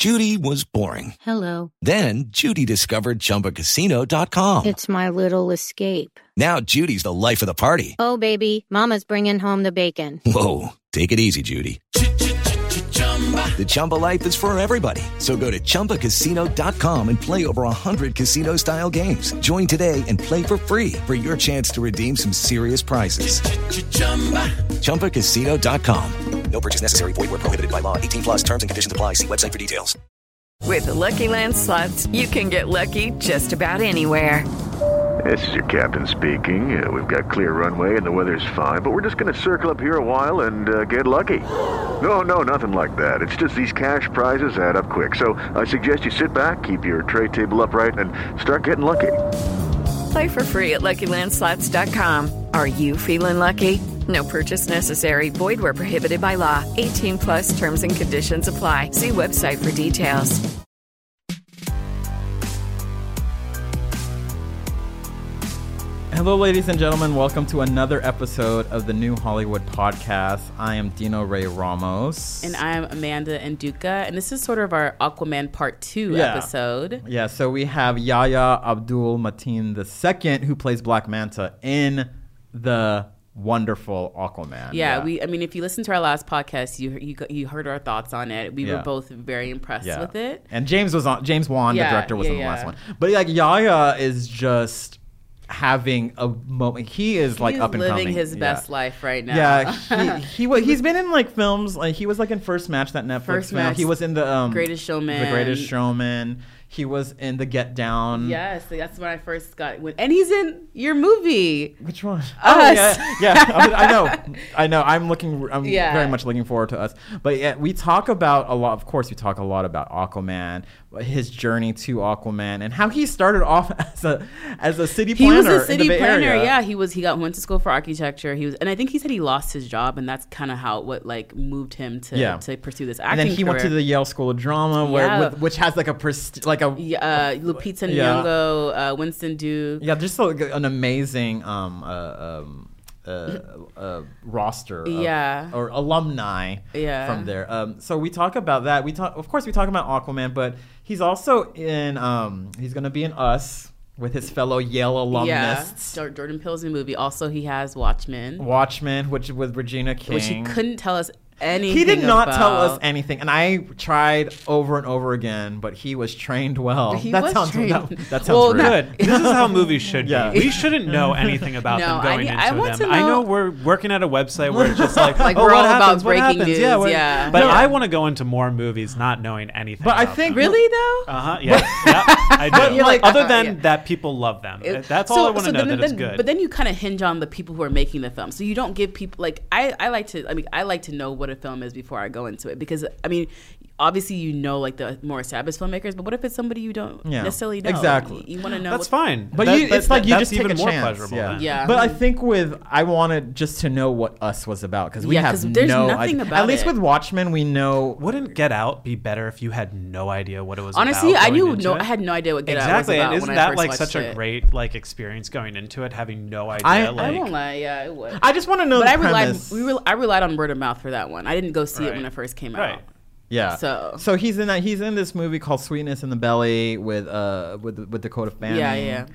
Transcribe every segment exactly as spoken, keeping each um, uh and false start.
Judy was boring. Hello. Then Judy discovered Chumba Casino dot com. It's my little escape. Now Judy's the life of the party. Oh, baby, mama's bringing home the bacon. Whoa, take it easy, Judy. The Chumba life is for everybody. So go to Chumba Casino dot com and play over one hundred casino-style games. Join today and play for free for your chance to redeem some serious prizes. Chumba Casino dot com. No purchase necessary. Void where prohibited by law. eighteen plus terms and conditions apply. See website for details. With the Lucky Land Slots, you can get lucky just about anywhere. This is your captain speaking. Uh, we've got clear runway and the weather's fine, but we're just going to circle up here a while and uh, get lucky. No, no, nothing like that. It's just these cash prizes add up quick. So I suggest you sit back, keep your tray table upright, and start getting lucky. Play for free at Lucky Land Slots dot com. Are you feeling lucky? No purchase necessary. Void where prohibited by law. eighteen plus terms and conditions apply. See website for details. Hello, ladies and gentlemen. Welcome to another episode of the New Hollywood Podcast. I am Dino Ray Ramos. And I'm Amanda Nduka. And this is sort of our Aquaman Part two yeah. episode. Yeah, so we have Yahya Abdul-Mateen the Second, who plays Black Manta in the wonderful Aquaman. Yeah, yeah, we. I mean, if you listen to our last podcast, you you, you heard our thoughts on it. We yeah. were both very impressed yeah. with it. And James was on. James Wan, yeah, the director, was yeah, in the yeah. last one. But like Yahya is just having a moment. He is like He's up and living coming. his yeah. best life right now. Yeah, he he was. He's been in like films. Like he was like in First Match, that Netflix First film. Match, He was in the um, Greatest Showman. The Greatest Showman. He was in the Get Down. Yes, that's when I first got. And he's in your movie. Which one? Us. Oh yeah, yeah. I, mean, I know, I know. I'm looking. I'm yeah. very much looking forward to Us. But yeah, we talk about a lot. Of course, we talk a lot about Aquaman, his journey to Aquaman, and how he started off as a as a city planner. He was a city in the Bay planner. Area. Yeah, he was. He got went to school for architecture. He was, and I think he said he lost his job, and that's kind of how what like moved him to yeah. to pursue this acting. And then he career. went to the Yale School of Drama, where Yeah. with, which has like a presti- like a yeah, uh, Lupita yeah. Nyong'o, uh, Winston Duke. Yeah, just like an amazing um, uh, um, uh, uh, roster of, yeah. or alumni yeah. from there. Um, so we talk about that. We talk, of course, we talk about Aquaman, but he's also in. Um, he's going to be in Us with his fellow Yale alumnists. Yeah, Jordan Peele's new movie. Also, he has Watchmen. Watchmen, which with Regina King, which he couldn't tell us anything. He did not about. tell us anything, and I tried over and over again, but he was trained well. He that was sounds trained. That, that sounds well, rude. Good. This is how movies should yeah. be. We shouldn't know anything about no, them going I, into I want them. To know, I know we're working at a website where it's just like, like oh, we're what all happens? about What breaking happens? news. Yeah, yeah. But no. I want to go into more movies not knowing anything. But about I think them. really though. Uh huh. Yeah. yeah. I do. You're like, Other uh, than yeah. that, people love them. It, That's so, all I want to so know. Then, that then, it's good. But then you kind of hinge on the people who are making the film. So you don't give people like I, I like to. I mean, I like to know what a film is before I go into it because I mean, obviously you know like the more established filmmakers, but what if it's somebody you don't yeah. necessarily know? Exactly. You, you want to know. That's what, fine. But that, you, that, it's like you that's just take even a more chance. pleasurable. Yeah. Then. yeah. But I think with I wanted just to know what Us was about because we yeah, have there's no nothing idea. about At least it. with Watchmen, we know. Wouldn't Get Out be better if you had no idea what it was Honestly, about? I knew into no. it? I had no idea what Get exactly. Out was about. And isn't when that I first like watched such it. a great like experience going into it, having no idea? I- like, I won't lie. Yeah, it would. I just want to know but the I relied. premise. We re- I relied on word of mouth for that one. I didn't go see Right. it when it first came Right. out. Yeah. So so he's in that. He's in this movie called Sweetness in the Belly with uh with with Dakota Fanning. Yeah, yeah.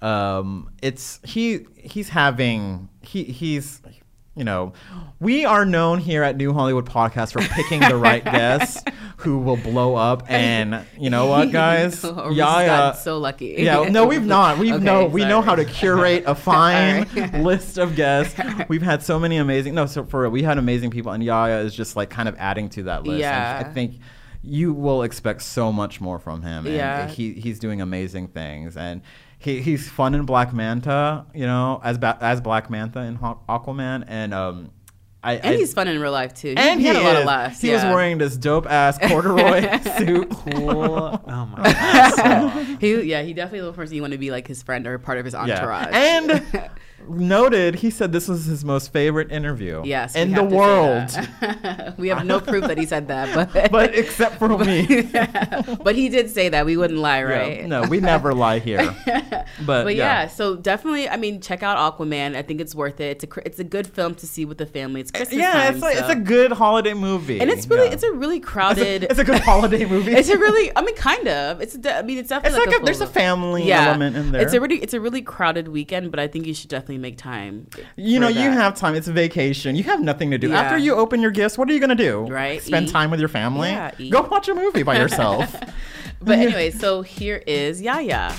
Um, it's he he's having he he's you know we are known here at New Hollywood Podcast for picking the right guests who will blow up, and you know what, guys? Oh, we yeah, just yeah. got so lucky. Yeah, no, we've not. We Okay, know we know sorry. how to curate a fine All right. list of guests. We've had so many amazing. No, so for real, we had amazing people, and Yahya is just like kind of adding to that list. Yeah. And I think you will expect so much more from him. And Yeah. he he's doing amazing things, and he he's fun in Black Manta, you know, as ba- as Black Manta in Haw- Aquaman, and um. I, And I, he's fun in real life too. He, and he had he a lot is. of laughs. He yeah. was wearing this dope ass corduroy suit. Cool. Oh my god. He, yeah, he definitely was the person you want to be like his friend or part of his entourage. Yeah. And noted he said this was his most favorite interview Yes, in we the have to say world. that. We have no proof that he said that, but But except for me. but he did say that. We wouldn't lie, Yeah, right? no, we never lie here. But, But yeah. yeah. so definitely, I mean, check out Aquaman. I think it's worth it. It's a cr- it's a good film to see with the family. It's Christmas Yeah, time, it's like so. it's a good holiday movie. and it's really Yeah. it's a really crowded. It's a good holiday movie. It's a really, I mean, kind of. It's, a de- I mean, it's definitely It's like, like a, a, there's a full- family yeah. element in there. It's a really, it's a really crowded weekend, but I think you should definitely make time. You for know, you that. have time. It's a vacation. You have nothing to do. Yeah. After you open your gifts, what are you going to do? Right, Spend eat. time with your family? Yeah, eat. Go watch a movie by yourself. But anyway, so here is Yaya.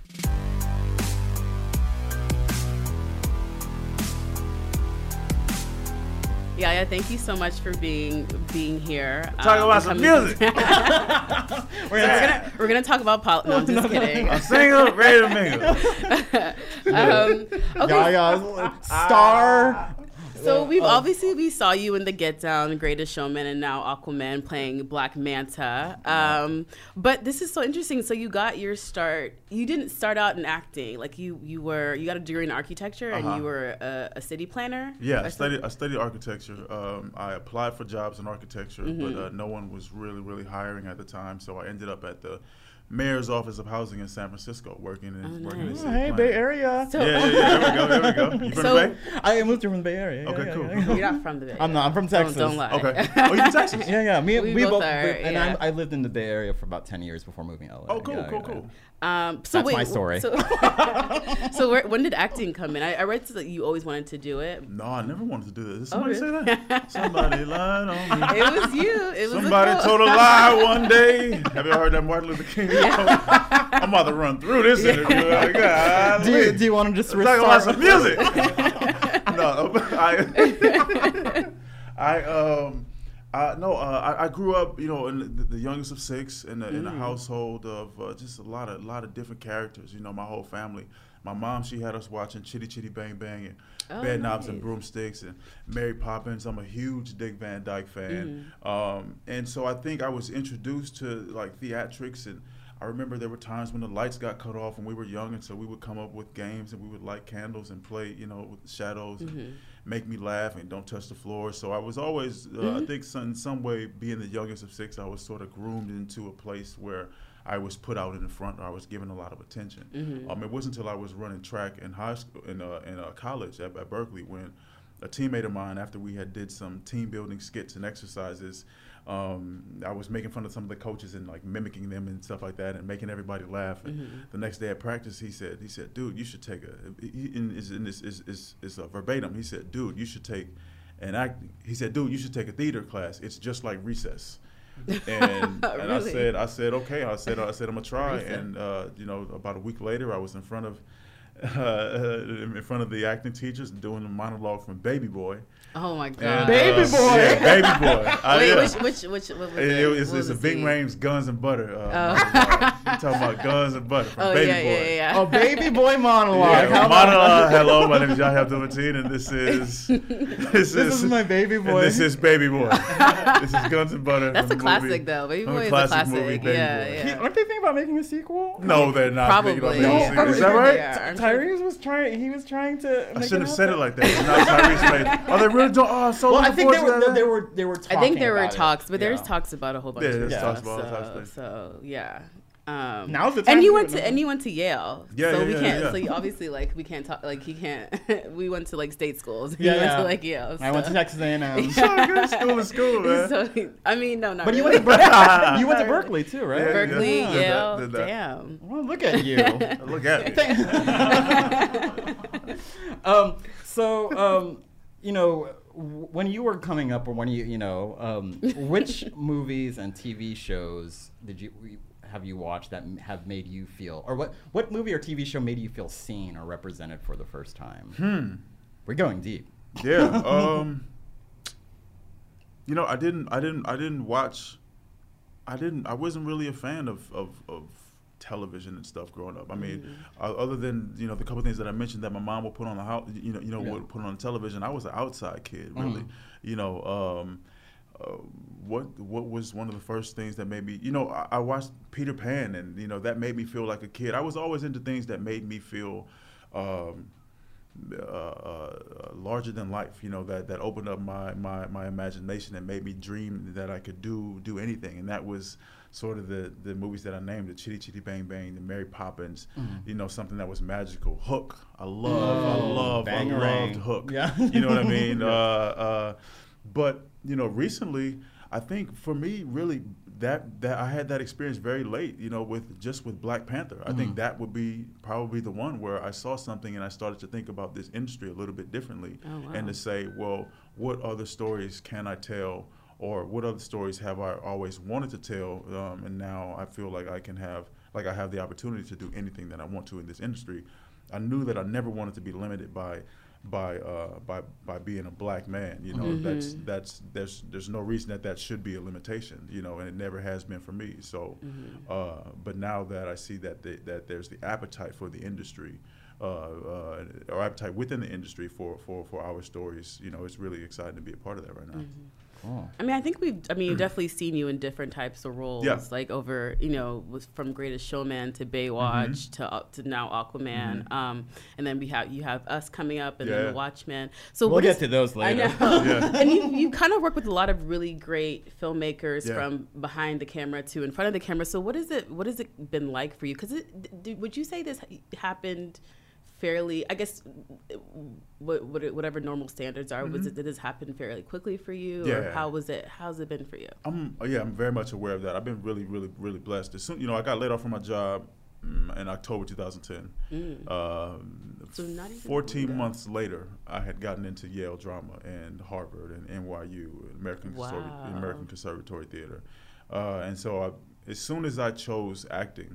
Yaya, thank you so much for being being here. Talk um, about and some coming- music. we're, gonna, we're gonna talk about pol- no, I'm just kidding. I'm single, ready to mingle. um, okay, Yaya's star. so we've Oh. obviously we saw you in The Get Down, Greatest Showman, and now Aquaman playing Black Manta. Um, but this is so interesting. So you got your start. You didn't start out in acting. Like you, you were you got a degree in architecture, and Uh-huh. you were a, a city planner. Yeah, or I something? studied. I studied architecture. Um, I applied for jobs in architecture, Mm-hmm. but uh, no one was really, really hiring at the time. So I ended up at the mayor's office of housing in San Francisco, working in working in nice. city Oh, hey, planning. Bay Area. So, Yeah, yeah, yeah. There we go. There we go. You from So- the Bay? I moved here from the Bay Area. Yeah, Okay, yeah, cool. yeah. You're not from the Bay. I'm not. I'm from Don't- Texas. Don't, lie. Okay. Oh, you from Texas? Yeah, yeah. Me, We we, both both, are, lived- and yeah. I'm, I lived in the Bay Area for about ten years before moving to L A. Oh, cool, Yeah, cool, yeah, cool. Um, so That's wait, my story. So, so where, when did acting come in? I, I read that you always wanted to do it. No, I never wanted to do this. Did Oh, somebody really? say that? Somebody lied on me. It was you. It was a Somebody quote. told a lie one day. Have you heard that Martin Luther King? I'm about to run through this interview. Like, God, Do you, do you want to just Let's talk about restart? some music. no, I, I, um, I, no, uh, I, I grew up, you know, in the, the youngest of six, in a, in a household of uh, just a lot of, lot of different characters. You know, my whole family. My mom, she had us watching Chitty Chitty Bang Bang and Oh, Bed Knobs and nice. Broomsticks and Mary Poppins. I'm a huge Dick Van Dyke fan, Mm-hmm. um, and so I think I was introduced to like theatrics and. I remember there were times when the lights got cut off when we were young, and so we would come up with games and we would light candles and play, you know, with shadows Mm-hmm. and make me laugh and don't touch the floor. So I was always, uh, Mm-hmm. I think, some, in some way, being the youngest of six, I was sort of groomed into a place where I was put out in the front, or I was given a lot of attention. Mm-hmm. Um, it wasn't until I was running track in high school, in uh, in uh, college at, at Berkeley, when a teammate of mine, after we had did some team building skits and exercises. Um, I was making fun of some of the coaches and like mimicking them and stuff like that, and making everybody laugh. And Mm-hmm. the next day at practice, he said, "He said, dude, you should take a." He, in, is in this is is is a verbatim. He said, "Dude, you should take an acting." He said, "Dude, you should take a theater class. It's just like recess." And, and I Really? said, "I said okay." I said, "I said I'm gonna try." Recess. And uh, you know, about a week later, I was in front of. Uh, in front of the acting teachers, doing a monologue from Baby Boy. Oh my god. And, Baby uh, boy. Yeah, Baby Boy. I- Wait, yeah. which which which what was It, it? it was, What it's was a the Big scene? Rame's Guns and Butter. Uh, Oh. monologue. We're talking about Guns and Butter from Oh Baby yeah, Boy. yeah, yeah, Oh, baby boy monologue. Yeah, How about monologue. Hello, my name is Yahya Abdul-Mateen, and this is this, This is my baby boy. And this is Baby Boy. This is Guns and Butter. That's from a the classic movie, though. Baby from Boy the is a classic classic. movie, Baby yeah, Boy. yeah. Aren't they thinking about making a sequel? No, they're not. Probably. thinking about No, making a sequel. I'm Is sure that they right? are. I'm sure- Tyrese was trying. He was trying to. I make shouldn't have it said it happen. like that. It's not Tyrese made. Are they really doing? Oh, so Well, I looking think they forward were. to that. They were. They were. Talking I think there were about it. talks, but there's Yeah. talks about a whole bunch Yeah, of there's stuff. talks about all types of so, things. so yeah. Um, Now's the time and you to went do it, to no? and you went to Yale. Yeah, so yeah, we yeah, can't. yeah. So you, obviously, like we can't talk. Like he can't. We went to like state schools. He Yeah, went yeah. to like Yale. I went to so- Texas A and M. School is school, man. So I mean, no, not But you really. went to Berkeley. You went to Berkeley too, right? Yeah, Berkeley, yeah. Did Yale. that- did that. Damn. Well, look at you. Look at me. um, so, um, you know, w- when you were coming up, or when you, you know, um, which movies and T V shows did you have you watched that m- have made you feel, or what what movie or T V show made you feel seen or represented for the first time? Hmm. We're going deep. Yeah. Um. You know, I didn't. I didn't. I didn't watch. I didn't. I wasn't really a fan of of, of television and stuff growing up. I mean, uh, other than you know the couple things that I mentioned that my mom would put on the house, you know, you know, Yeah. would put on television. I was an outside kid, really. You know, um, uh, what what was one of the first things that made me, you know, I, I watched Peter Pan, and you know that made me feel like a kid. I was always into things that made me feel. Um, uh, uh, larger than life, you know, that, that opened up my, my, my imagination and made me dream that I could do do anything. And that was sort of the, the movies that I named, the Chitty Chitty Bang Bang, the Mary Poppins, mm-hmm. you know, something that was magical. Hook. I love, oh, I love, I loved Hook. Yeah. You know what I mean? yeah. uh, uh, but, you know, recently, I think for me, really, that that I had that experience very late, you know, with just with Black Panther. I mm-hmm. think that would be probably the one where I saw something and I started to think about this industry a little bit differently, oh, wow. and to say, well, what other stories can I tell, or what other stories have I always wanted to tell, um, and now I feel like I can have, like I have the opportunity to do anything that I want to in this industry. I knew that I never wanted to be limited by. by uh by by being a Black man, you know. mm-hmm. that's that's there's there's no reason that that should be a limitation, you know, and it never has been for me. So mm-hmm. uh but now that I see that the, that there's the appetite for the industry, uh, uh or appetite within the industry for for for our stories, you know, it's really exciting to be a part of that right now. mm-hmm. Cool. I mean, I think we've, I mean, you've definitely seen you in different types of roles, yeah. like over, you know, was from Greatest Showman to Baywatch mm-hmm. to uh, to now Aquaman, mm-hmm. um, and then we have you have us coming up, and yeah. then The Watchmen. So we'll get is, to those later. I know. yeah. And you you kind of work with a lot of really great filmmakers yeah. from behind the camera to in front of the camera. So what is it? What has it been like for you? Because would you say this happened fairly, I guess, what, what, whatever normal standards are, mm-hmm. was it, did this happen fairly quickly for you? Yeah. Or how was it, how's it been for you? I'm, yeah, I'm very much aware of that. I've been really, really, really blessed. As soon, you know, I got laid off from my job um, in October two thousand ten. Mm. Uh, so not even fourteen months later, I had gotten into Yale Drama and Harvard and N Y U, American, wow. Conserv- American Conservatory Theater. Uh, and so I, as soon as I chose acting,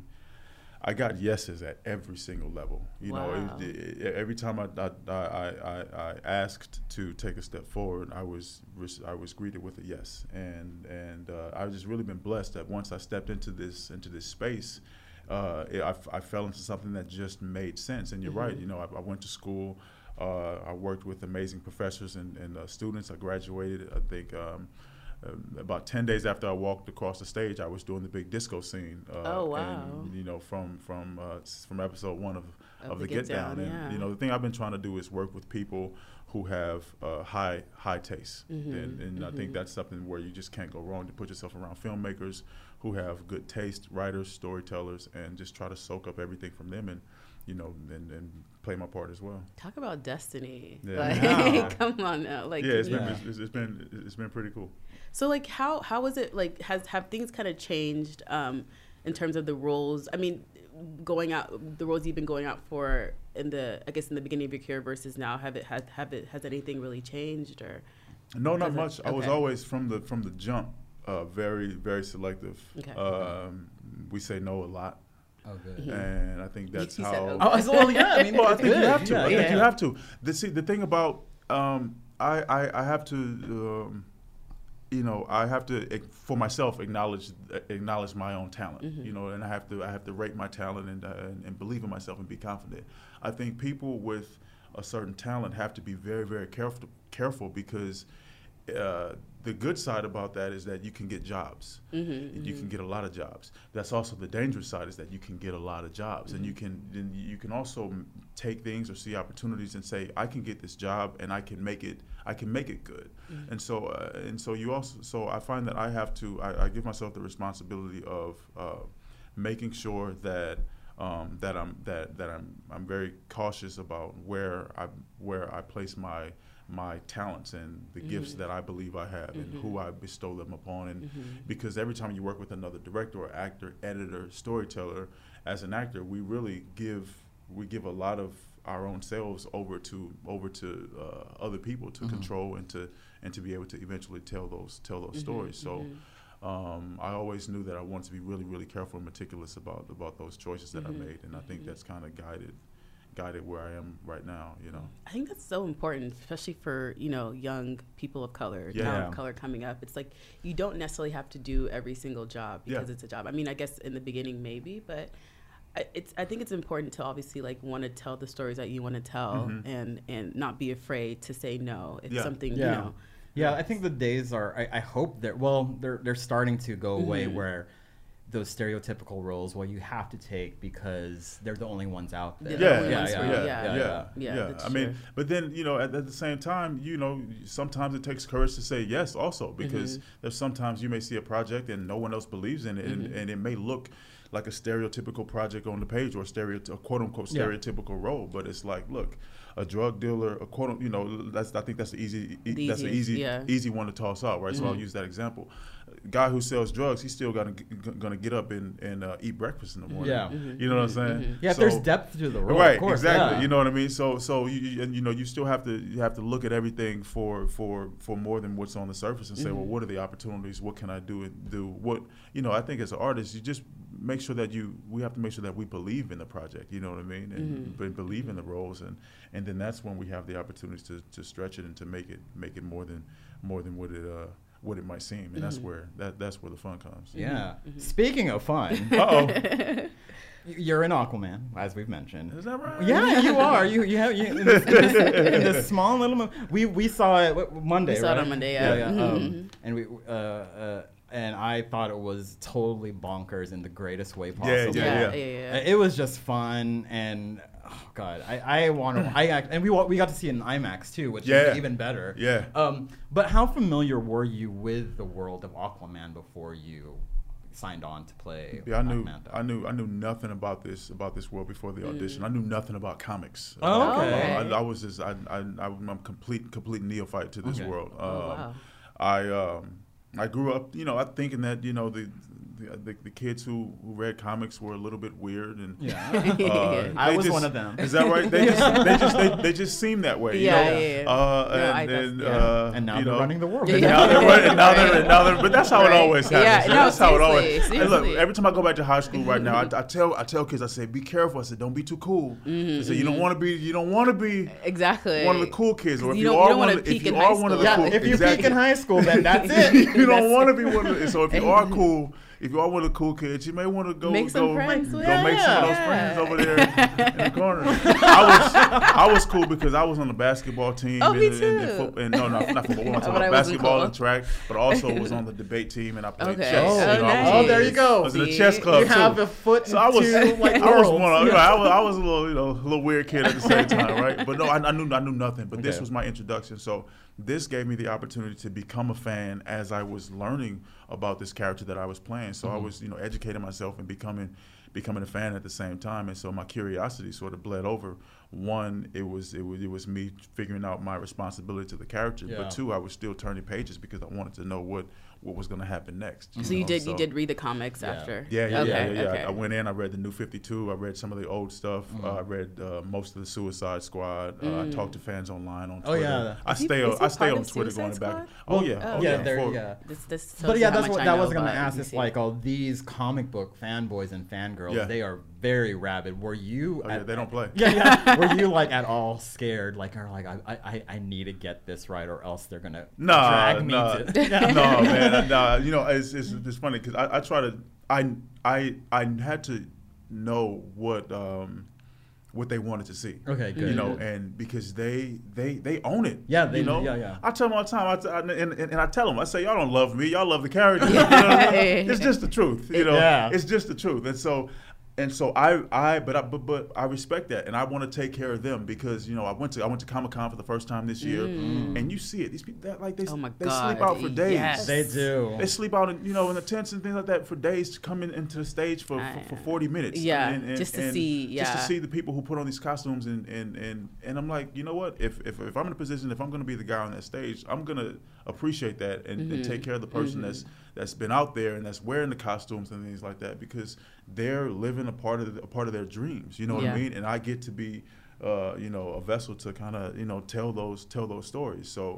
I got yeses at every single level. You wow. know, it, it, every time I I, I I I asked to take a step forward, I was I was greeted with a yes, and and uh, I've just really been blessed that once I stepped into this into this space, uh, it, I, I fell into something that just made sense. And you're mm-hmm. right. You know, I, I went to school. Uh, I worked with amazing professors and, and uh, students. I graduated, I think. Um, Uh, about ten days after I walked across the stage, I was doing the big disco scene. Uh, oh wow! And, you know, from from uh, from episode one of of, of the, the Get, Get Down, Down and yeah. you know, the thing I've been trying to do is work with people who have uh, high high taste, mm-hmm. and, and mm-hmm. I think that's something where you just can't go wrong to put yourself around filmmakers who have good taste, writers, storytellers, and just try to soak up everything from them and. You know, and, and play my part as well. Talk about destiny. Yeah. Like, yeah. Come on now. Like, yeah, it's been, yeah. It's, it's been it's been pretty cool. So, like, how how was it? Like, has have things kind of changed um, in terms of the roles? I mean, going out the roles you've been going out for in the I guess in the beginning of your career versus now. Have it has have it has anything really changed or? No, not much. It, okay. I was always from the from the jump uh, very very selective. Okay. Um, we say no a lot. Oh, good. Mm-hmm. And I think that's you how. Said, okay. Oh, well, yeah. I mean, well, I think good. you have to. Yeah, I yeah, think yeah. you have to. The, see, the thing about um, I, I, I have to, um, you know, I have to for myself acknowledge acknowledge my own talent. Mm-hmm. You know, and I have to I have to rate my talent and, uh, and and believe in myself and be confident. I think people with a certain talent have to be very very careful careful because. Uh, the good side about that is that you can get jobs. Mm-hmm, you mm-hmm. can get a lot of jobs. That's also the dangerous side is that you can get a lot of jobs, mm-hmm. and you can then you can also take things or see opportunities and say, I can get this job and I can make it. I can make it good. Mm-hmm. And so uh, and so you also so I find that I have to I, I give myself the responsibility of uh, making sure that. Um, that I'm that that I'm I'm very cautious about where I where I place my my talents and the mm-hmm. gifts that I believe I have mm-hmm. and who I bestow them upon. And mm-hmm. because every time you work with another director or actor, editor, storyteller, as an actor, we really give we give a lot of our own selves over to over to uh, other people to mm-hmm. control and to and to be able to eventually tell those tell those mm-hmm. stories. So. Mm-hmm. Um, I always knew that I wanted to be really, really careful and meticulous about about those choices that mm-hmm. I made, and I think mm-hmm. that's kind of guided guided where I am right now. You know, I think that's so important, especially for you know young people of color, yeah. talent of color coming up. It's like you don't necessarily have to do every single job because yeah. it's a job. I mean, I guess in the beginning maybe, but I, it's I think it's important to obviously like want to tell the stories that you want to tell, mm-hmm. and and not be afraid to say no. It's yeah. something yeah. you know. Yeah, I think the days are. I, I hope they're well. They're they're starting to go away. Mm-hmm. Where those stereotypical roles where you have to take because they're the only ones out there. Yeah, only yeah, ones yeah, for yeah, you. yeah, Yeah. yeah, Yeah, yeah. that's I mean, true. but then you know, at, at the same time, you know, sometimes it takes courage to say yes, also because Mm-hmm. there's sometimes you may see a project and no one else believes in it, and, Mm-hmm. and it may look like a stereotypical project on the page or a stereo, a quote unquote Yeah. stereotypical role, but it's like, look, a drug dealer, a quote, you know, that's I think that's the easy, The that's the easiest, easy, yeah. easy one to toss out, right? So I'll use that example. Guy who sells drugs, he's still gonna gonna get up and and uh, eat breakfast in the morning. Yeah. You know what I'm saying? Yeah, if So- there's depth to the role, right, of course. exactly. yeah. You know what I mean. So, so you, you and you know you still have to you have to look at everything for for for more than what's on the surface and say, well, what are the opportunities? What can I do and do? What you know? I think as an artist, you just make sure that you we have to make sure that we believe in the project. You know what I mean? And be- believe in the roles, and and then that's when we have the opportunities to, to stretch it and to make it make it more than more than what it uh what it might seem, and that's where that that's where the fun comes. Yeah. Speaking of fun, Uh oh. you're in Aquaman, as we've mentioned. Is that right? Yeah, you are. You, you have you, in, this, in, this, in this small little. Mo- we we saw it what, Monday. We saw it right? on Monday, yeah. yeah, Mhm. Um, and we uh, uh, and I thought it was totally bonkers in the greatest way possible. yeah, Yeah, yeah, yeah. It was just fun, and oh god, I, I want to. I act, and we wa- we got to see it in IMAX too, which Yeah. is even better. Yeah. Um, but how familiar were you with the world of Aquaman before you signed on to play? Yeah, I knew, Black Manta? I knew, I knew nothing about this, about this world before the audition. I knew nothing about comics. Oh, Uh, okay. I, I was just, I, I, I'm a complete, complete neophyte to this Okay. world. Um, Oh, wow. I, um, I grew up, you know, I thinking that, you know, the, the, the, the kids who, who read comics were a little bit weird, and Yeah. uh, I they was just- one of them. Is that right? They just, they just, they, they just seem that way. You Yeah, know? yeah, yeah. Uh, No, I and, guess- and, yeah. uh, And now you they're know, running the world. And now they're running. Now they're, now they're, but that's how it Right. always Yeah, happens. no, that's how it always. seriously, And look, seriously. every time I go back to high school right now, I, I tell I tell kids, I say, be careful. I said, don't be too cool. I said, you don't want to be, you don't want to be Exactly. one of the cool kids, or if You you, don't- you are don't one wanna of the, if peak you in are high one of the school. cool, Yeah, if you exactly. peak in high school, then that's it. you don't want to be one of the, so if you are cool, if you are one of the cool kids, you may want to go Make some go, friends go with- make some of those Yeah. friends over there in the corner. I was I was cool because I was on the basketball team. Oh, and, me and, and, too. foot- and no, not, not football. I'm talking But I about wasn't basketball cool. and track, but also was on the debate team and I played Okay. chess. Oh, you know, I was nice. Oh, there you I go. was in a See? chess club You have too. a foot So I was, two, like, I was worlds. one of, you know, I was, I was a little, you know, a little weird kid at the same time, right? But no, I, I knew, I knew nothing. But this Okay. was my introduction. So this gave me the opportunity to become a fan as I was learning about this character that I was playing. So I was, you know, educating myself and becoming, becoming a fan at the same time. And so my curiosity sort of bled over. One, it was, it was, it was me figuring out my responsibility to the character. Yeah. But two, I was still turning pages because I wanted to know what, what was going to happen next. So you know? did you So- did read the comics Yeah. after? yeah, yeah, okay, yeah, yeah. yeah. Okay. I went in. I read the New fifty-two. I read some of the old stuff. Uh, I read uh, most of the Suicide Squad. Uh, I talked to fans online on Oh, Twitter. yeah. I Is he- stay. is on, he I stay part on of Twitter Suicide going back. Squad? Oh Well, yeah. oh, Oh, yeah, yeah. there, For- yeah. This, this tells But you yeah, how that's much what I that know was gonna about ask. D It's C. like, oh, these comic book fanboys and fangirls, Yeah. they are very rabid. Were you? Oh, yeah, at- they don't play. Yeah, yeah. Were you like at all scared? Like, or like, I, I, I need to get this right, or else they're gonna Nah, drag me nah, to. no, man. Nah, you know, it's it's, it's funny because I, I try to. I I I had to know what um what they wanted to see. Okay, good. You know, and because they they they own it. Yeah, they you do. know. Yeah, yeah. I tell them all the time. I t- I, and, and, and I tell them, I say, y'all don't love me. Y'all love the character. You know what I mean? It's just the truth. You know. Yeah. It's just the truth. And so. And so I, I, but I, but, but I respect that, and I want to take care of them because you know I went to I went to Comic Con for the first time this year, and you see it. These people, that, like they, Oh my they God, sleep out for days. yes. They do. They sleep out, in, you know, in the tents and things like that for days to come in, into the stage for, I- for, for forty minutes. Yeah, and, and, just to and see, just to yeah. see the people who put on these costumes, and and and, and I'm like, you know what? If, if if I'm in a position, if I'm going to be the guy on that stage, I'm going to appreciate that and, Mm-hmm. and take care of the person that's that's been out there and that's wearing the costumes and things like that because they're living a part of the, a part of their dreams. You know what Yeah. I mean? And I get to be, uh, you know, a vessel to kind of you know tell those tell those stories. So.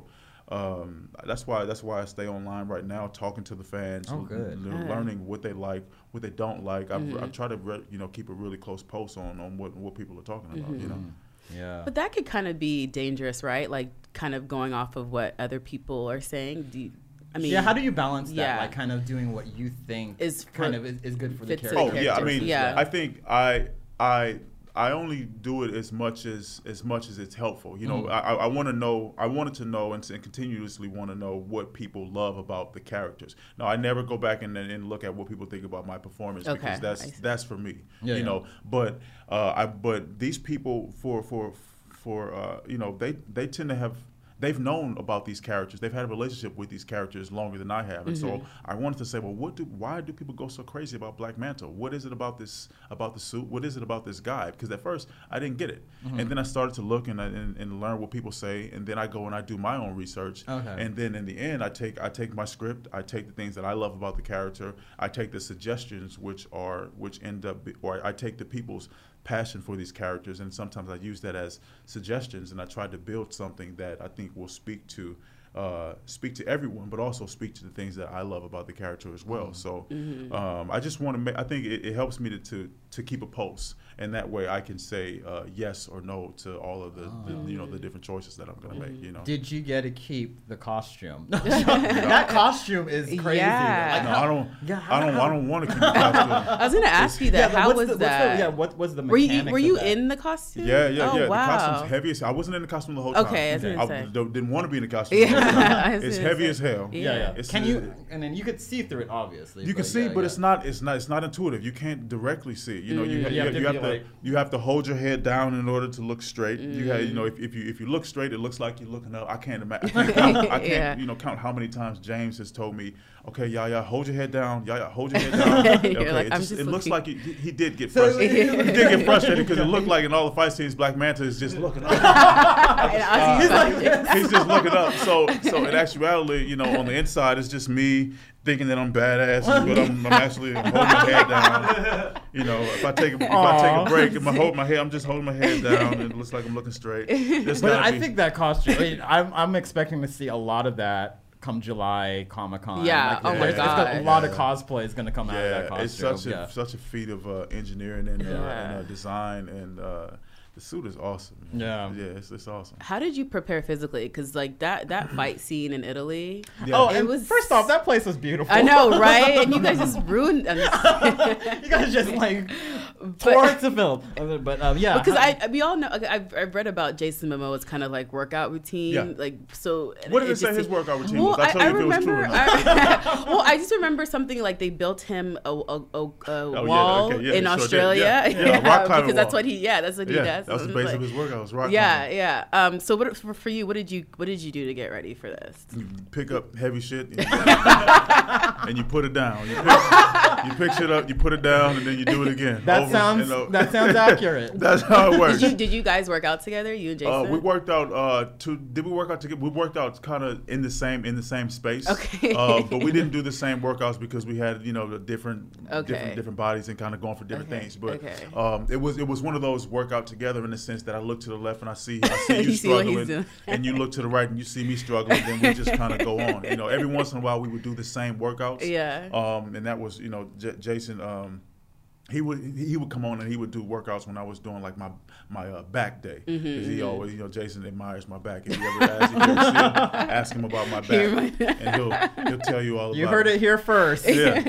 Um, that's why that's why I stay online right now, talking to the fans, Oh, good. l- Good. learning what they like, what they don't like. I've, Mm-hmm. I've tried to re- you know keep a really close pulse on, on what what people are talking about. Mm-hmm. You know, Yeah. But that could kind of be dangerous, right? Like kind of going off of what other people are saying. Do you, I mean, yeah, how do you balance that? yeah. Like, kind of doing what you think Is kind for- of is, is good for the fits the character. oh yeah, I characters, mean, yeah. I think I I I only do it as much as as much as it's helpful. You know, Mm. I, I want to know. I wanted to know and, and continuously want to know what people love about the characters. Now, I never go back and, and look at what people think about my performance Okay, because I that's see. that's for me. Yeah, you yeah. know, but uh, I but these people for for for uh, you know they they tend to have. They've known about these characters. They've had a relationship with these characters longer than I have, and Mm-hmm. so I wanted to say, well, what do? Why do people go so crazy about Black Manta? What is it about this? About the suit? What is it about this guy? Because at first I didn't get it, Mm-hmm. and then I started to look and, and and learn what people say, and then I go and I do my own research, Okay. and then in the end I take I take my script, I take the things that I love about the character, I take the suggestions which are which end up, be, or I take the people's passion for these characters, and sometimes I use that as suggestions, and I try to build something that I think will speak to uh, speak to everyone, but also speak to the things that I love about the character as well. So um, I just want to make. I think it, it helps me to, to to keep a pulse, and that way I can say uh, yes or no to all of the, the you know the different choices that I'm going to make. You know. Did you get to keep the costume? That costume is crazy. Yeah. Like, No, how- I don't. Yeah, how- I don't. how- I don't want to keep the costume. I was gonna ask you that. Yeah, like, How what's was the, what's that? The, yeah, what was the were you mechanics were of you that? in the costume? Yeah, yeah, oh, yeah. Wow. The costume's heavy as I wasn't in the costume the whole time. Okay, I was gonna I say. d- didn't want to be in the costume. Yeah, the whole time. I was It's gonna heavy say. as hell. Yeah, yeah. It's- Can you? And then you could see through it, obviously. You can see, yeah, but yeah. it's not. It's not. It's not intuitive. You can't directly see it. You know, you, ha- You you, have to you have be to. like- You have to hold your head down in order to look straight. You have, you know, if, if you if you look straight, it looks like you're looking up. I can't imagine. I can't, count, I can't Yeah. you know, count how many times James has told me, "Okay, Yaya, hold your head down. Yaya, hold your head down." You're okay, like, it, "I'm just, just it looks looking." like he, he he did get So- frustrated. he did get frustrated because it looked like in all the fight scenes, Black Manta is just looking up. And I was like, He's just looking up. So, so in actuality, you know, on the inside, it's just me thinking that I'm badass, but I'm, I'm actually holding my head down. You know, if I take a, if I take a break, if I hold my head, I'm just holding my head down, and it looks like I'm looking straight. It's But gotta I be- think that costume. I mean, I'm I'm expecting to see a lot of that come July Comic Con. Yeah, oh my there's- there's God. a lot of cosplay is going to come out of that yeah, costume. it's such a yeah. such a feat of uh, engineering and, uh, Yeah. and uh, design, and uh, the suit is awesome. Yeah. yeah, it's, it's awesome. how did you prepare phically? Because like that that fight scene in Italy. Yeah. Oh, It and was- first off, that place was beautiful. I know, right? And you guys just ruined. I'm just- You guys just like tore it to film. But um, yeah, Because I, we all know. Okay, I've, I've read about Jason Momoa's kind of like workout routine. Yeah. Like so. What did it, just say his seemed- workout routine Well, was? I'll I, tell I you if it was true remember. or not. I, well, I just remember something like they built him a, a, a, a Oh, yeah, wall okay, yeah, in they sure did. Australia. Yeah, yeah, rock climbing because that's wall. what he. Yeah, that's what he Yeah, does. that was the And base like- of his workout. Was rock Yeah, climbing. yeah. Um. So what for, for you? What did you What did you do to get ready for this? Pick up heavy shit and, and you put it down. You pick, you pick shit up, you put it down, and then you do it again. that Over sounds and over. that sounds accurate. That's how it works. Did you Did you guys work out together? You and Jason? Uh, we worked out. Uh, to did we work out together? We worked out kind of in the same in the same space. Okay. Uh, but we didn't do the same workouts because we had you know the different Okay. different different bodies and kind of going for different Okay, things. But okay. um, it was it was one of those workout together in the sense that I look to the left and I see I see you, You see what he's struggling, doing. and you look to the right and you see me struggling. Then we just kind of go on. You know, every once in a while we would do the same workouts. Yeah. Um, and that was you know J- Jason. Um, He would he would come on and he would do workouts when I was doing like my my uh, back day because Mm-hmm, he always you know Jason admires my back. If you ever ask, if you ever see him, ask him about my back and he'll he'll tell you all about You heard it here first. Yeah,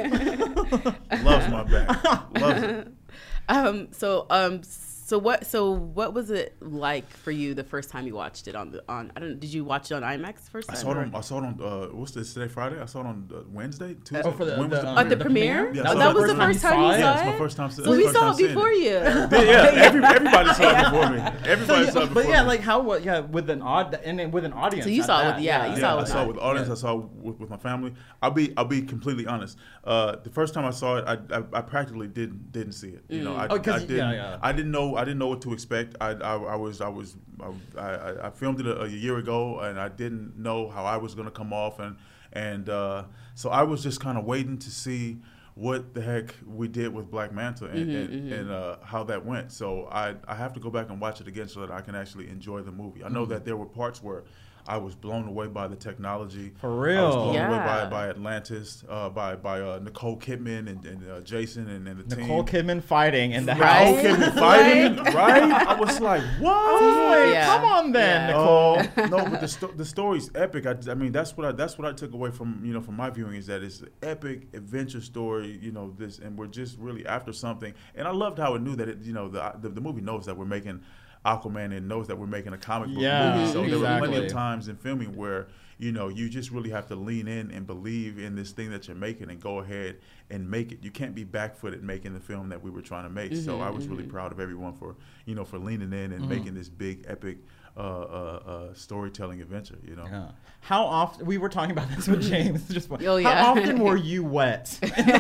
loves my back, loves it. Um. So um. So what? So what was it like for you the first time you watched it on the on? I don't. Did you watch it on IMAX the first I time? saw it or- on I saw it on uh, what's this today Friday? I saw it on uh, Wednesday, Tuesday. Oh, for the, when was the, the um, Oh, the premiere? premiere? Yeah, Oh, so that the was the first first time time you you saw saw it? it. Yeah, it's my first time- So first we time saw it seeing before it. you. Yeah, yeah. Every, everybody saw it before me. So, Everybody yeah, saw it before but yeah, me. like how what yeah with an odd and then with an audience. So you at saw it that, with- yeah, you Yeah, saw it I with saw it with the audience. Yeah. I saw it with, with my family. I'll be I'll be completely honest. Uh, the first time I saw it, I, I, I practically didn't didn't see it. You know, I, Oh, 'cause I you- didn't yeah, yeah. I didn't know I didn't know what to expect. I, I, I was I was I, I, I filmed it a, a year ago and I didn't know how I was going to come off and and uh, so I was just kind of waiting to see what the heck we did with Black Manta and, Mm-hmm, and, and uh, how that went. So I, I have to go back and watch it again so that I can actually enjoy the movie. I know Mm-hmm. that there were parts where I was blown away by the technology. For I was real. blown away Yeah. by, by Atlantis, uh, by by uh, Nicole Kidman and, and uh, Jason and, and the Nicole team. Kidman fighting in the Right. house. Nicole Kidman fighting, right? I was like, what? I was like, Yeah. come on then, Yeah. Nicole. Uh, no, but the sto- the story's epic. I, I mean, that's what I that's what I took away from you know from my viewing is that it's an epic adventure story. You know this, and we're just really after something. And I loved how it knew that it you know the the, the movie knows that we're making Aquaman and knows that we're making a comic book Yeah, movie. So there were plenty exactly. of times in filming where you know you just really have to lean in and believe in this thing that you're making and go ahead and make it. You can't be back-footed making the film that we were trying to make. So I was really proud of everyone for you know for leaning in and making this big epic. Uh, uh, uh, storytelling adventure, you know. Yeah. How often we were talking about this with James? Just Oh, yeah. how often were you wet?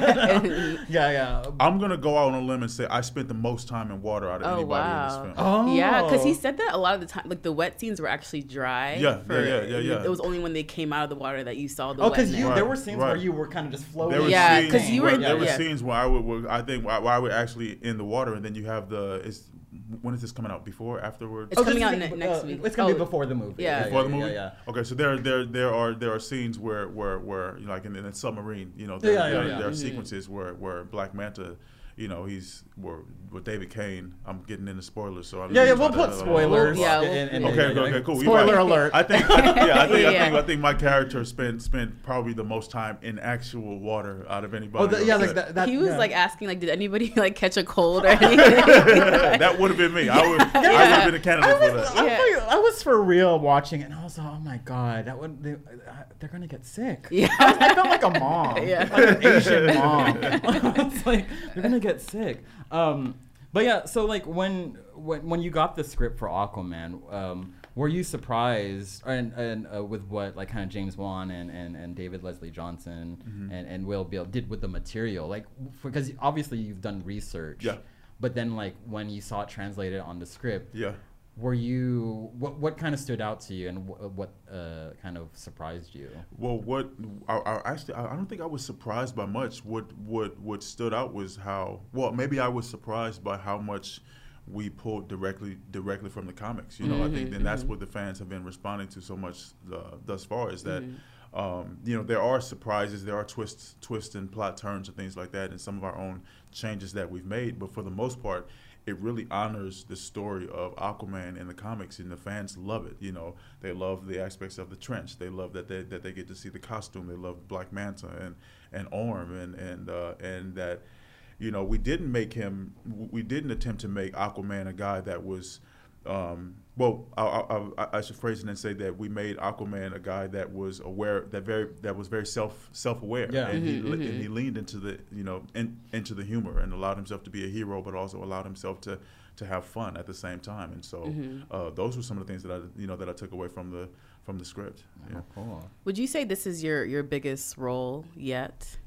yeah, yeah. I'm gonna go out on a limb and say I spent the most time in water out of Oh, anybody in this wow. film. Oh, Yeah, because he said that a lot of the time, like the wet scenes were actually dry. Yeah, for, yeah, yeah, yeah, yeah. It was only when they came out of the water that you saw the Oh, because wetness. you Right, there were scenes right. where you were kind of just floating. There were Yeah, scenes 'cause you where, were- there were yeah. scenes where I would, where I think where I were actually in the water, and then you have the. It's, when is this coming out? Before, afterwards? It's Oh, coming this out is- ne- uh, next week. It's gonna be Oh, before the movie. yeah. Before the movie. Yeah, yeah. Okay, so there, there, there are there are scenes where where where you know, like in, in a submarine, you know, there, Yeah, yeah, there, yeah. there are Mhm. sequences where where Black Manta. You know, he's where with David Kane. I'm getting into spoilers, so I'm Yeah, yeah, just we'll trying put to- spoilers. Yeah, in- we'll- in- in- Okay, yeah, okay, yeah. okay, cool. You're Spoiler right. alert. I think, I, yeah, I think, I Yeah. think, I think my character spent spent probably the most time in actual water out of anybody. Oh, the, yeah, on like set. that. that he was yeah. like asking, like, did anybody like catch a cold or anything? that would have been me. I would, I would have been a candidate I for was, that. I, Yeah. was, I was for real watching it, and I was like, "Oh my god, that would they, uh, they're gonna get sick." Yeah. I, I felt like a mom, Yeah. like an Asian mom. It's like they're gonna get sick. Um, but yeah, so like when when when you got the script for Aquaman, um, were you surprised and, and uh, with what like kind of James Wan and, and, and David Leslie Johnson Mm-hmm. and, and Will Beall did with the material? Like, because obviously you've done research. Yeah. But then like when you saw it translated on the script, Yeah. were you what what kind of stood out to you and wh- what uh, kind of surprised you? Well, what I, I actually I I don't think I was surprised by much. What what what stood out was how well maybe I was surprised by how much we pulled directly directly from the comics. You know, I think and that's what the fans have been responding to so much uh, thus far is that. Um, you know, there are surprises, there are twists, twists and plot turns and things like that, and some of our own changes that we've made. But for the most part, it really honors the story of Aquaman in the comics, and the fans love it. You know, they love the aspects of the trench. They love that they that they get to see the costume. They love Black Manta and and Orm, and and uh, and that, you know, we didn't make him. We didn't attempt to make Aquaman a guy that was. Um, well, I, I, I should phrase it and say that we made Aquaman a guy that was aware, that very, that was very self, self-aware, Yeah. and, he, and he leaned into the, you know, in, into the humor and allowed himself to be a hero, but also allowed himself to, to have fun at the same time. And so, uh, those were some of the things that I, you know, that I took away from the, from the script. Yeah. Oh, cool. Would you say this is your your biggest role yet?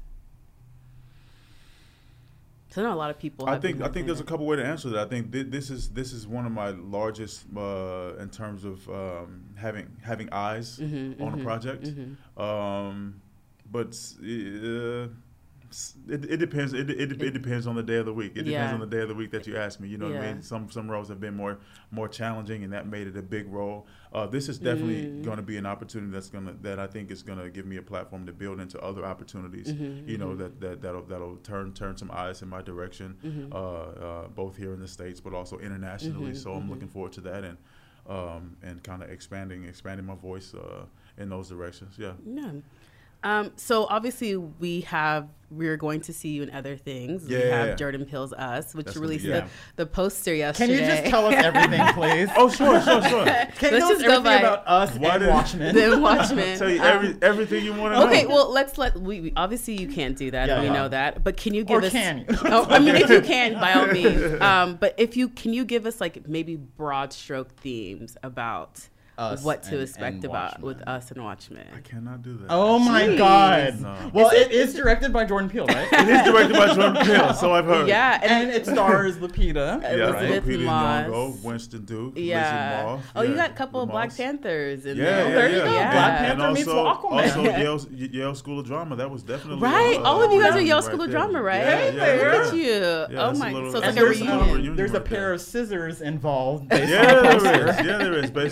'Cause I know a lot of people. I have think been I think there's a saying couple way to answer that. I think th- this is this is one of my largest uh, in terms of um, having having eyes Mm-hmm, on a project. Um, but uh, it, it depends. It, it, it depends on the day of the week. It depends Yeah. on the day of the week that you ask me. You know what I Yeah. mean? Some some roles have been more more challenging, and that made it a big role. Uh, this is definitely Mm. going to be an opportunity that's gonna that I think is gonna give me a platform to build into other opportunities. Mm-hmm, You know that that that'll that'll turn turn some eyes in my direction, Mm-hmm. uh, uh, both here in the States but also internationally. So I'm looking forward to that and um, and kind of expanding expanding my voice uh, in those directions. Yeah. Yeah. Um, so obviously we have we're going to see you in other things. We Yeah. have Jordan Peele's Us, which That's gonna be released good. the, the poster Can yesterday. you just tell us everything, please? Oh sure sure sure. Can you Let's tell us just go everything by- about us Why and did- Watchmen? The Watchmen. Tell you Um, every, everything you want to know. Okay, well, let's let we, we obviously you can't do that. Yeah, we yeah. know that. But can you give Or us? can you? Oh, I mean, if you can, by all means. Um, but if you can, you give us like maybe broad stroke themes about Us what to and- expect and about Watchmen. with us and Watchmen. I cannot do that. Oh my Jeez. God! No. Well, it is directed by Jordan Peele, right? It is directed by Jordan Peele, so I've heard. Yeah, and it stars Lupita. Yeah, Elizabeth Peter Moss. Nyong'o, Winston Duke, Yeah. Lizzie Moss. Oh, you yeah, got a couple of Black Moss. Panthers in Yeah, there. yeah, there you yeah. go. Yeah. Black And Panther meets also, Aquaman. also Yale, Yale School of Drama. That was definitely Right, uh, all of you guys are right Yale School of there. Drama, right? Yeah, yeah, Look yeah. at you. Yeah, oh it's a my, little- so it's and like a there's, uh, reunion. reunion There's a right pair there. of scissors involved. Based Yeah, on the there poster. is. Yeah, there is. Based on the poster.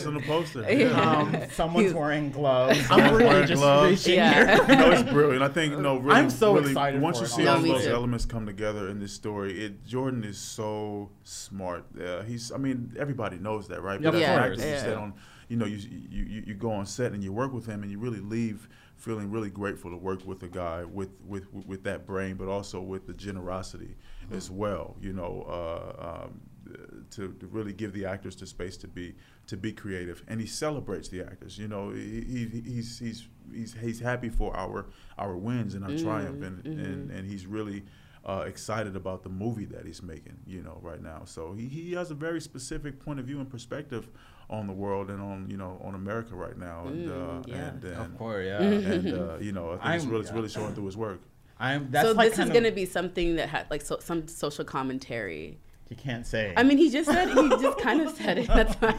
poster. Yeah. Um, someone's He's- wearing gloves. Someone's I'm really wearing just gloves. reaching Yeah. here. No, it's brilliant. I think no, really, I'm so really, excited once for you it, see No, all me those too. elements come together in this story, it Jordan is so smart. Uh, he's, I mean, everybody knows that, right? Yeah, of as an course. actor, you Yeah. sit on, you know, you, you you you go on set and you work with him, and you really leave feeling really grateful to work with a guy with with with that brain, but also with the generosity Mm-hmm. as well. You know, uh, um, to, to really give the actors the space to be to be creative, and he celebrates the actors. You know, he, he he's he's he's he's happy for our our wins and our Mm, triumph, and, mhm. and and he's really uh, excited about the movie that he's making. You know, right now. So he he has a very specific point of view and perspective on the world and on you know on America right now, and Mm, uh, yeah. and, and Of course, yeah. and uh, you know I think it's I'm- really it's really showing through his work. I'm. That's so like this is kind of- going to be something that had like so, some social commentary. You can't say. I mean, he just said he just kind of said it. That's fine.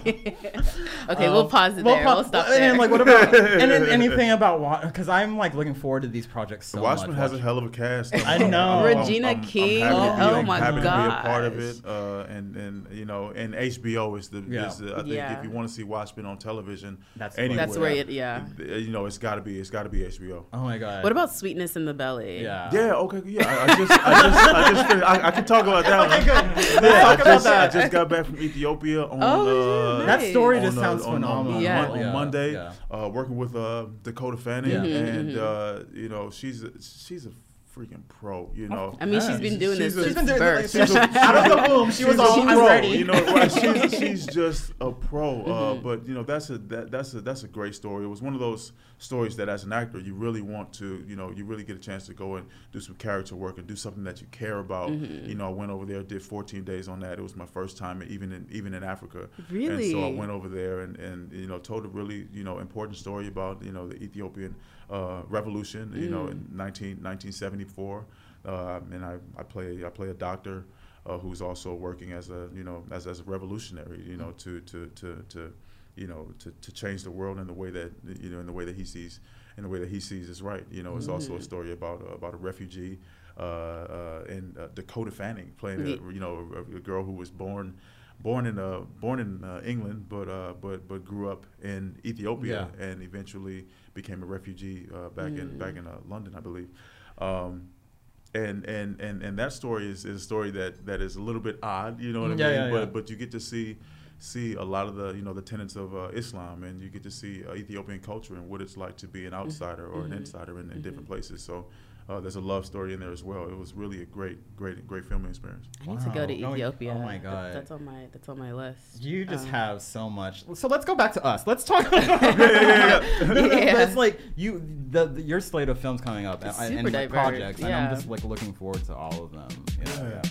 Okay, Um, we'll pause it we'll there. pa- we'll stop and there. then, like, what about and then anything about because I'm like looking forward to these projects so The Watchmen much. has a Watch- hell of a cast. I know. Regina King. happy to be, Oh I'm my happy to be a part of gosh. it. Uh, and and you know, and H B O is the, Yeah. is the I think Yeah. if you want to see Watchmen on television, That's anywhere, That's where it. Yeah. uh, you know, it's got to be it's got to be H B O. Oh my god. What about Sweetness in the Belly? Yeah. Yeah. Okay. Yeah. I, I just I just I just finished, I, I can talk about that one. Okay, good. Yeah, I Talk about just, that. I just got back from Ethiopia on Oh, uh, yeah, That nice. story on, just uh, sounds on, on, phenomenal. on, Yeah. Mon- on Yeah, Monday, yeah. uh, working with uh, Dakota Fanning, Yeah. and uh, you know she's a, she's a freaking pro. You know, I mean, she's been doing She's this a- since been doing birth. this- out of the womb. She was She's a all I'm pro, ready. You know, right? She's, she's just a pro. Uh, Mm-hmm. but you know, that's a that, that's a that's a great story. It was one of those stories that, as an actor, you really want to, you know, you really get a chance to go and do some character work and do something that you care about. Mm-hmm. You know, I went over there, did fourteen days on that. It was my first time, even in even in Africa. Really? And so I went over there and, and you know told a really you know important story about you know the Ethiopian uh, revolution. You know, in nineteen, nineteen seventy-four. Uh, and I, I play I play a doctor uh, who's also working as a you know as, as a revolutionary you know to to, to, to you know to, to change the world in the way that you know in the way that he sees in the way that he sees is right. You know, it's also a story about uh, about a refugee uh, uh, in uh, Dakota Fanning playing a, you know a, a girl who was born born in uh, born in uh, England but uh, but but grew up in Ethiopia Yeah. and eventually became a refugee uh, back in back in uh, London, I believe. Um, And, and, and, and that story is, is a story that, that is a little bit odd, you know what I Yeah, mean? yeah, but yeah. but you get to see see a lot of the you know the tenets of uh, Islam, and you get to see uh, Ethiopian culture and what it's like to be an outsider or an insider in, in different places. So uh, there's a love story in there as well. It was really a great great great filming experience. I need to go to Wow. Oh, Ethiopia. oh my That- God. that's on my that's on my list. You just Um, have so much. So let's go back to us. Let's talk. About Yeah. It's like you, the, the your slate of films coming up It's and, and super like diverse, projects, and I'm yeah. just like looking forward to all of them. you know? Yeah.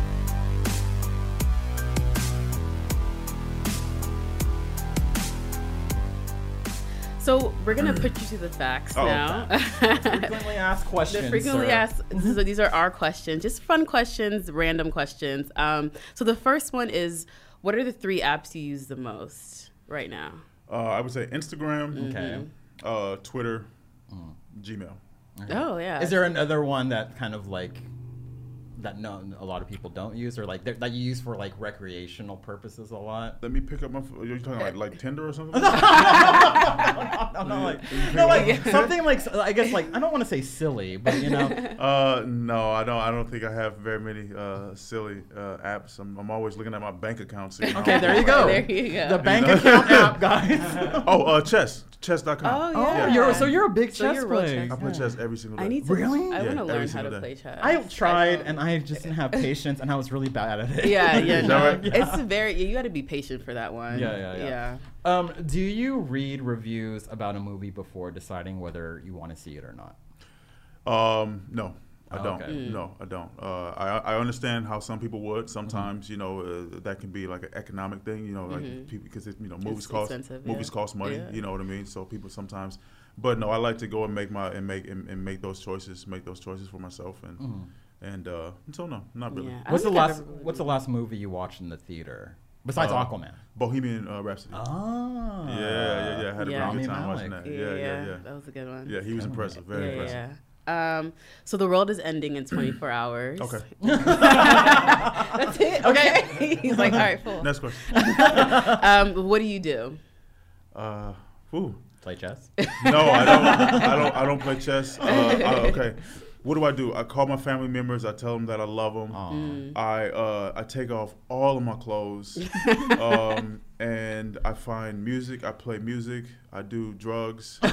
So we're gonna put you to the facts Oh, now. Frequently asked questions. The frequently sir. asked. So these are our questions, just fun questions, random questions. Um, so the first one is, what are the three apps you use the most right now? Uh, I would say Instagram, Okay. uh, Twitter, Gmail. Oh yeah. Is there another one that kind of like that no a lot of people don't use, or like that you use for like recreational purposes a lot? Let me pick up my. Are you talking like like Tinder or something? no, no, like, no, like something like I guess like I don't want to say silly, but you know, Uh, no, I don't. I don't think I have very many uh, silly uh, apps. I'm, I'm always looking at my bank account. seeing how okay, much- there you go. There you go. The bank account app, guys. Oh, uh, chess, chess dot com. Oh, Oh, yeah. you're so you're a big So chess you're a real player. chess I play chess every single day. I need to. Really? I Yeah, want to every learn how single to day. play chess. I tried don't- and I just didn't have patience, and I was really bad at it. Yeah, yeah, Is that no. right? It's very. You got to be patient for that one. Yeah, yeah, yeah. Yeah. Um, do you read reviews about a movie before deciding whether you want to see it or not? Um, no, I Oh, don't. okay. Mm. No, I don't. Uh, I I understand how some people would. Sometimes you know uh, that can be like an economic thing. You know, like people, because it, you know movies It's cost expensive, movies yeah. cost money. Yeah. You know what I mean? So people sometimes. But no, I like to go and make my and make and, and make those choices, make those choices for myself, and and uh, so no, not really. Yeah. I What's the don't think I've last ever really What's the last movie you watched in the theater besides Uh, Aquaman? Bohemian uh, Rhapsody. Oh, yeah, yeah, yeah. I had a Yeah. really good Rami time Malek. watching that. Yeah, yeah, yeah. That was a good one. Yeah, he was impressive. Very yeah, impressive. yeah. Um, so the world is ending in twenty-four hours. Okay. That's it. Okay. He's like, all right, full. Next question. Um, what do you do? Uh, ooh. Play chess? No, I don't. I don't. I don't play chess. Uh, uh, okay. What do I do? I call my family members. I tell them that I love them. Mm. I uh, I take off all of my clothes, um, and I find music. I play music. I do drugs. uh,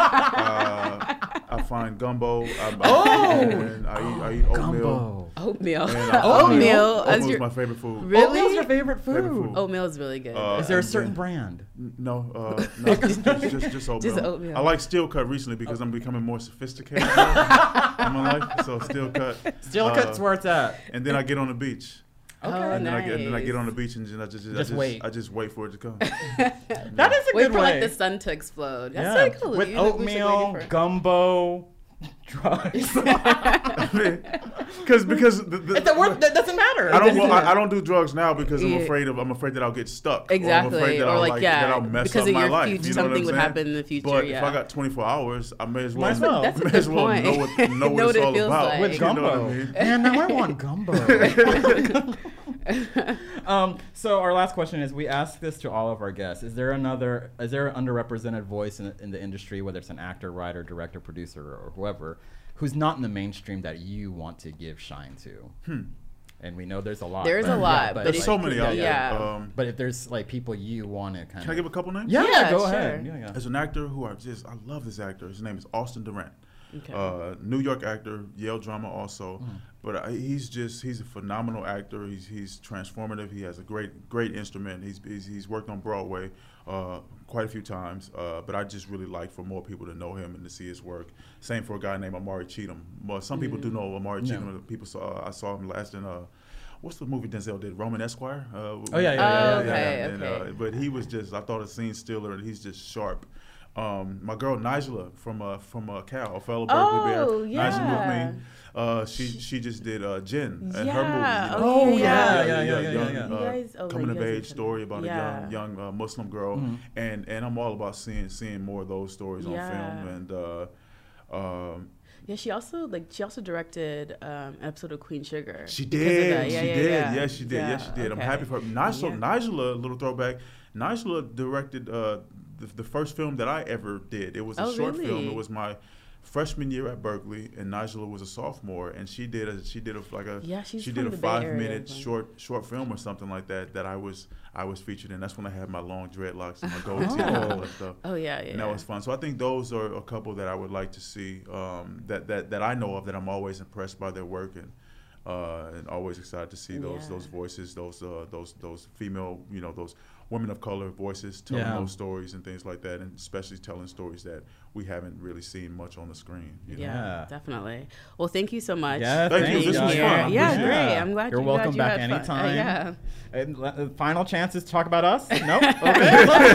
I find gumbo. I, Oh! and I eat. I eat oatmeal. Gumbo. Oatmeal. And I- Oatmeal as Oatmeal is your my favorite food. really. Oatmeal's your favorite food. Favorite food. Oatmeal is really good. Uh, Is there a and certain then- brand? No, uh, no, just, just, just oatmeal. Just oatmeal. I like steel cut recently because I'm becoming more sophisticated in my life. So steel cut. Steel uh, cut's where it's at. And then I get on the beach. Oh, And then, nice. I get, and then I get on the beach and then I just, I Just just, wait. I just wait for it to come. That is a Wait good for way. like the sun to explode. That's yeah. really cool. With You think we should wait oatmeal, for- gumbo, drugs. Because because the, the, It- that, work- that doesn't matter. I don't well, I, I don't do drugs now because I'm Yeah. afraid of I'm afraid that I'll get stuck. Exactly. Or I'm afraid that Or I'll like, like yeah, that I'll mess because up of my your life. future- You know what something I'm would saying? happen in the future, But if yeah. I got twenty-four hours, I may as well Might as well. That's a may good as well point. know what know Know what what it's it all feels about. like. With You know what I gumbo. mean? Man, now I want gumbo. um, so our last question is: we ask this to all of our guests. Is there another? Is there an underrepresented voice in, in the industry, whether it's an actor, writer, director, producer, or whoever, who's not in the mainstream that you want to give shine to? Hmm. And we know there's a lot. There's but- a lot, yeah, but There's it- so many out yeah. there. Um, But if there's like people you want to kind can I of, give a couple names? yeah, Yeah, go sure. ahead. Yeah, yeah. As an actor who I just I love this actor. His name is Austin Durant. Okay. Uh, New York actor, Yale drama also, Mm. but uh, he's just he's a phenomenal actor. He's he's transformative. He has a great great instrument. He's he's, he's worked on Broadway uh, quite a few times. Uh, but I just really like for more people to know him and to see his work. Same for a guy named Amari Cheatham. Well, some people do know Amari Yeah. Cheatham. People saw I saw him last in uh, what's the movie Denzel did? Roman Esquire. Uh, Oh, yeah, yeah, yeah, Oh, yeah, okay, and, okay. Uh, but he was just I thought a scene stealer, and he's just sharp. Um, my girl Nigella from uh, from uh, Cal, a fellow Berkeley Oh, Bear, yeah. Nigella with me. Uh, she she just did uh, Jen and her movie. Yeah, you know, Oh, okay, yeah, yeah. yeah, yeah, yeah, young, yeah. uh, You guys- oh, coming you of guys age mentioned story it. about Yeah. a young young uh, Muslim girl, Mhm. and and I'm all about seeing seeing more of those stories Yeah. on film. And uh, um, Yeah, she also like she also directed um, an episode of Queen Sugar. She because of did. that. She Yeah, yeah, did. yeah. Yes, she did. Yes, she did. I'm okay. happy for her. Nigella, Yeah. Nigella, a little throwback. Nigella directed uh, the, the first film that I ever did. It was a Oh, short film. really? It was my freshman year at Berkeley, and Nigella was a sophomore, and she did a she did a like a Yeah, she's she from did a the Bay five Area, minute but- short short film or something like that that I was I was featured in. That's when I had my long dreadlocks and my goatee and all that stuff. Oh yeah, yeah. And that was fun. So I think those are a couple that I would like to see um, that, that, that I know of that I'm always impressed by their work and uh, and always excited to see those Yeah. those voices, those uh, those those female, you know, those women of color voices telling Yeah. those stories and things like that, and especially telling stories that we haven't really seen much on the screen. You know? Yeah, Yeah. definiting. Well, thank you so much. Yeah, for Thank you. being This was here. fun. I Yeah, appreciate great. it. I'm glad You're you, welcome glad back you had fun. Uh, anytime. yeah. And the final chances to talk about us? No? Okay.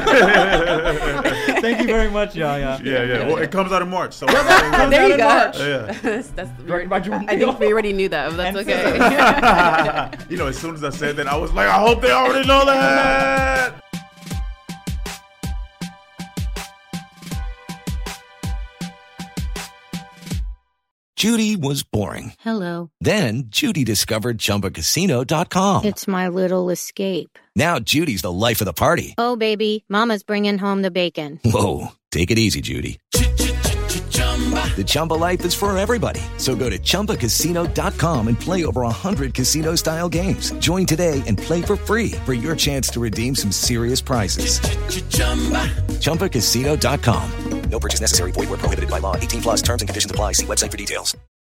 Thank you very much, Yaya. Yeah, yeah. Well, it comes out in March, so Comes There out you in go. March. yeah. that's, that's Right by June. I think we already knew that, but that's And okay. You know, as soon as I said that, I was like, I hope they already know that. Judy was boring. Hello. Then Judy discovered Chumba Casino dot com. It's my little escape. Now Judy's the life of the party. Oh, baby, mama's bringing home the bacon. Whoa, take it easy, Judy. The Chumba life is for everybody. So go to Chumba Casino dot com and play over one hundred casino-style games. Join today and play for free for your chance to redeem some serious prizes. Chumba Casino dot com. No purchase necessary. Void where prohibited by law. eighteen plus terms and conditions apply. See website for details.